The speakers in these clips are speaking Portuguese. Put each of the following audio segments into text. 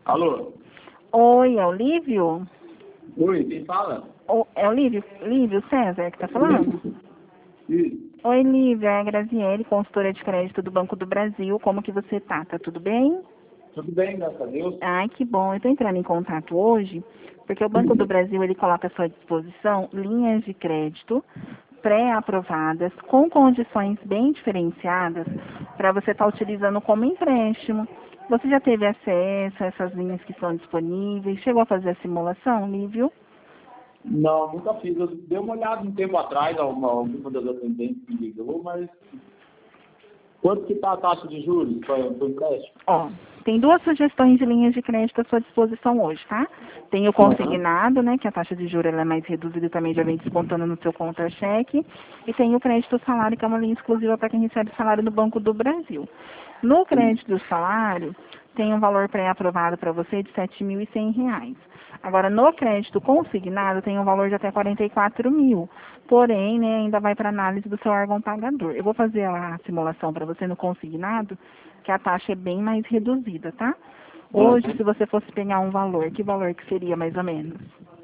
Alô? Oi, é o Lívio? Oi, quem fala? É o Lívio César que tá falando? Sim. Oi, Lívio, é a Graziele, consultora de crédito do Banco do Brasil. Como que você tá? Tá tudo bem? Tudo bem, graças a Deus. Ai, que bom. Eu tô entrando em contato hoje porque o Banco do Brasil, ele coloca à sua disposição linhas de crédito pré-aprovadas com condições bem diferenciadas para você estar utilizando como empréstimo. Você já teve acesso a essas linhas que estão disponíveis? Chegou a fazer a simulação, Lívio? Não, nunca fiz. Eu dei uma olhada um tempo atrás, alguma das atendentes me ligou, mas quanto que está a taxa de juros para o empréstimo? Ó, tem duas sugestões de linhas de crédito à sua disposição hoje, tá? Tem o Aham. consignado, né, que a taxa de juros ela é mais reduzida e também já vem descontando no seu contra-cheque. E tem o crédito salário, que é uma linha exclusiva para quem recebe salário no Banco do Brasil. No crédito do salário, tem um valor pré-aprovado para você de R$ 7.100. Agora, no crédito consignado, tem um valor de até 44 mil. Porém, né, ainda vai para análise do seu órgão pagador. Eu vou fazer a simulação para você no consignado, que a taxa é bem mais reduzida, tá? Hoje, Aham. se você fosse pegar um valor, que valor que seria mais ou menos?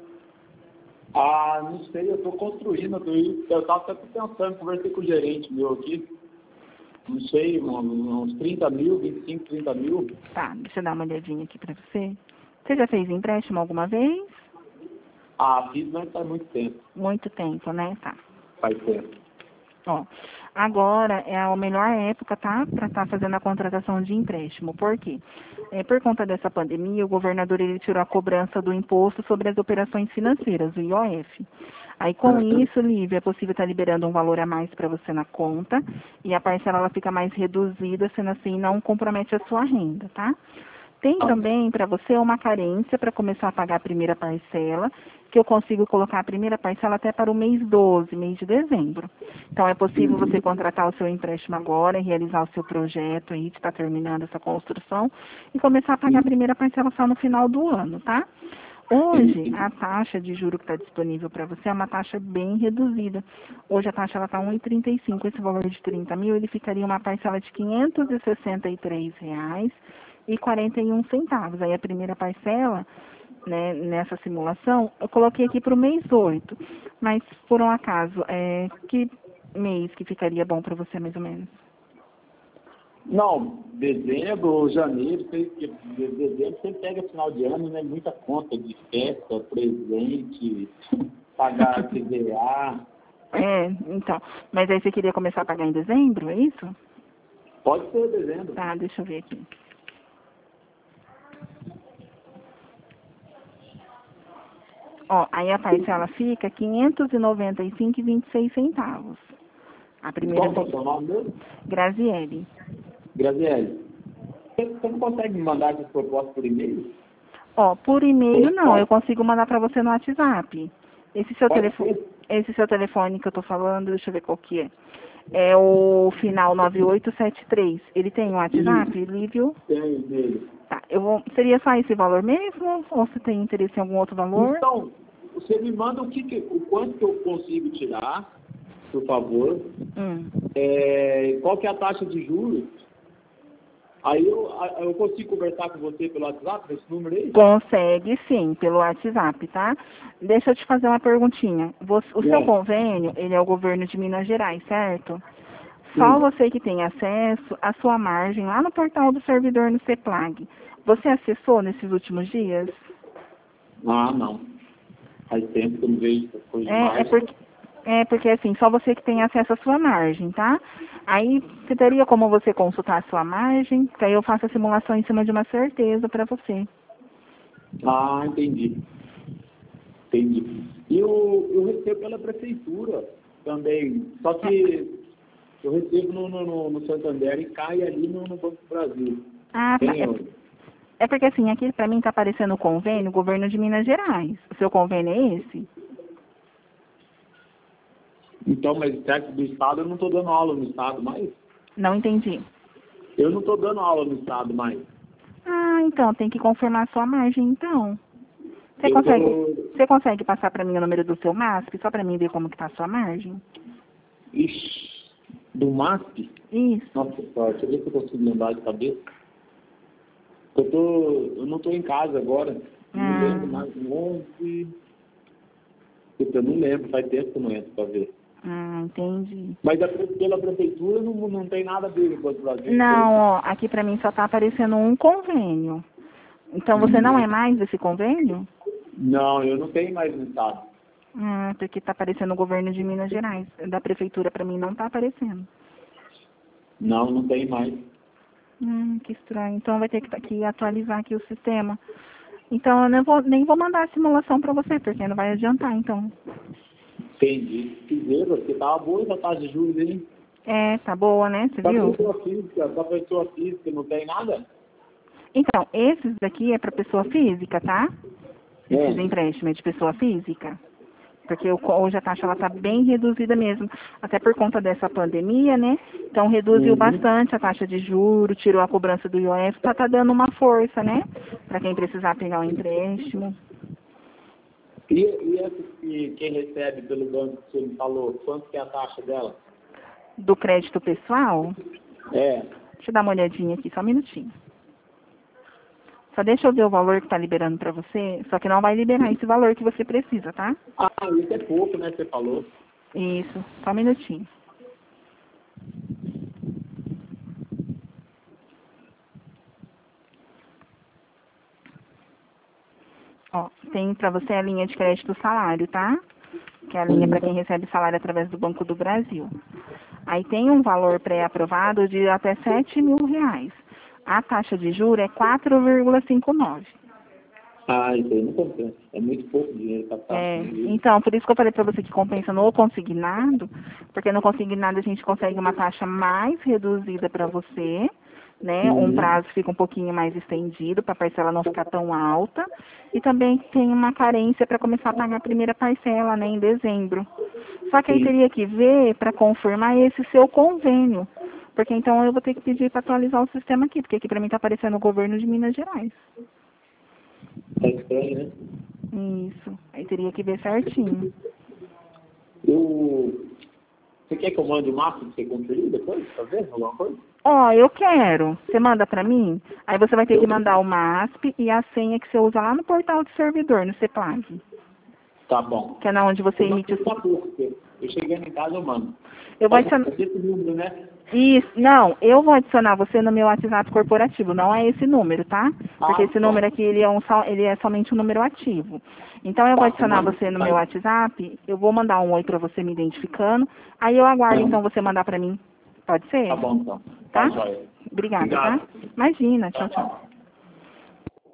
Ah, não sei, eu estou construindo, eu estava até pensando, conversei com o gerente meu aqui, não sei, uns 30 mil, 25, 30 mil. Tá, deixa eu dar uma olhadinha aqui para você. Você já fez empréstimo alguma vez? Ah, fiz, mas faz muito tempo. Muito tempo, né? Tá. Faz tempo. Ó, agora é a melhor época, tá? Para estar fazendo a contratação de empréstimo. Por quê? Por conta dessa pandemia, o governador ele tirou a cobrança do imposto sobre as operações financeiras, o IOF. Aí, com Aham. isso, Lívia, é possível estar liberando um valor a mais para você na conta e a parcela ela fica mais reduzida, sendo assim, não compromete a sua renda, tá? Tem também para você uma carência para começar a pagar a primeira parcela, que eu consigo colocar a primeira parcela até para o mês 12, mês de dezembro. Então, é possível você contratar o seu empréstimo agora e realizar o seu projeto aí, de estar terminando essa construção, e começar a pagar a primeira parcela só no final do ano, tá? Hoje, a taxa de juro que está disponível para você é uma taxa bem reduzida. Hoje a taxa está 1,35. Esse valor de 30 mil, ele ficaria uma parcela de R$ 563,41. Aí a primeira parcela, né, nessa simulação, eu coloquei aqui para o mês 8. Mas, por um acaso, que mês que ficaria bom para você, mais ou menos? Não, dezembro, janeiro, dezembro você pega final de ano, né? Muita conta de festa, presente, pagar TVA. Então. Mas aí você queria começar a pagar em dezembro, é isso? Pode ser dezembro. Tá, deixa eu ver aqui. Ó, aí a parcela fica R$ 595,26. A primeira Qual que é o vez. seu nome mesmo? Graziele. Graziele. Você não consegue me mandar essas propostas por e-mail? Ó, por e-mail não, eu Pode, consigo mandar para você no WhatsApp. pode ser? Esse seu telefone que eu tô falando, deixa eu ver qual que é. É o final 9873. Ele tem um WhatsApp, Isso, Lívio? tem dele. Tá, seria só esse valor mesmo? Ou você tem interesse em algum outro valor? Então, você me manda o quanto que eu consigo tirar, por favor. Hum. Qual que é a taxa de juros? Aí eu consigo conversar com você pelo WhatsApp, nesse número aí? Consegue sim, pelo WhatsApp, tá? Deixa eu te fazer uma perguntinha. O seu É, convênio, ele é o governo de Minas Gerais, certo? Só sim. você que tem acesso à sua margem lá no portal do servidor no CEPLAG. Você acessou nesses últimos dias? Ah, não. Faz tempo que eu não vejo essas coisas de É, é margem. porque, é porque assim, só você que tem acesso à sua margem, tá? Aí você teria como você consultar a sua margem, que aí eu faço a simulação em cima de uma certeza para você. Ah, entendi. Entendi. E eu recebo pela prefeitura também. Só que eu recebo no Santander e cai ali no Banco do Brasil. Ah, tá. Tem, É porque assim, aqui pra mim tá aparecendo o convênio, governo de Minas Gerais. O seu convênio é esse? então, mas certo do Estado eu não estou dando aula no Estado mais. Não entendi. Eu não estou dando aula no Estado mais. Ah, então, tem que confirmar a sua margem, então. Você Eu consegue, tô. você consegue passar pra mim o número do seu MASP, só pra mim ver como que tá a sua margem? Ixi, do MASP? Isso. Nossa senhora, deixa eu ver se eu consigo lembrar de cabeça. Eu não tô em casa agora. Não lembro mais. 11... Eu não lembro, faz tempo que eu não entro para ver. Entendi. Mas pela prefeitura não tem nada a ver com o Banco do Brasil. Não, ó, aqui para mim só está aparecendo um convênio. Então você não é mais desse convênio? Não, eu não tenho mais no estado. Porque está aparecendo o governo de Minas Gerais. Da prefeitura para mim não está aparecendo. Não tem mais. Que estranho. Então vai ter que atualizar aqui o sistema. Então eu nem vou mandar a simulação para você, porque não vai adiantar, então. Entendi. Fizeram, porque tava boa essa taxa de juros, hein? Tá boa, né? Você viu? Pra pessoa física não tem nada? Então, esses daqui é para pessoa física, tá? Esses empréstimos é de pessoa física. Porque hoje a taxa ela tá bem reduzida mesmo, até por conta dessa pandemia, né? Então reduziu bastante a taxa de juros, tirou a cobrança do IOF, tá dando uma força, né? Para quem precisar pegar um empréstimo. E essa que quem recebe pelo banco que você me falou, quanto que é a taxa dela? Do crédito pessoal? Deixa eu dar uma olhadinha aqui, só um minutinho. Só deixa eu ver o valor que está liberando para você, só que não vai liberar esse valor que você precisa, tá? Isso é pouco, né, você falou. Isso, só um minutinho. Ó, tem para você a linha de crédito salário, tá? Que é a linha para quem recebe salário através do Banco do Brasil. Aí tem um valor pré-aprovado de até R$7.000. A taxa de juros é 4,59. Isso aí não compensa. É muito pouco dinheiro para taxa. Então, por isso que eu falei para você que compensa no consignado, porque no consignado a gente consegue uma taxa mais reduzida para você, né? Um prazo fica um pouquinho mais estendido para a parcela não ficar tão alta. E também tem uma carência para começar a pagar a primeira parcela, né, em dezembro. Só que aí teria que ver para confirmar esse seu convênio. Porque então eu vou ter que pedir para atualizar o sistema aqui, porque aqui para mim está aparecendo o governo de Minas Gerais. Tá estranho, né? Isso. Aí teria que ver certinho. Você quer que eu mande o mapa para você conferir depois? Tá vendo alguma coisa? Eu quero. Você manda para mim? Aí você vai ter que mandar o MASP e a senha que você usa lá no portal de servidor, no CEPLAG. Tá bom. Que é na onde você emite o... Eu chegando em casa, eu mando. Eu vou adicionar... Esse número, né? Isso, não, eu vou adicionar você no meu WhatsApp corporativo, não é esse número, tá? Porque esse número aqui, ele é somente um número ativo. Então, eu vou adicionar você no meu WhatsApp, eu vou mandar um oi pra você me identificando, aí eu aguardo, então, você mandar pra mim. Pode ser? Tá bom, então. Tá? Joia. Obrigada, Obrigado. tá? Imagina, tchau, tchau.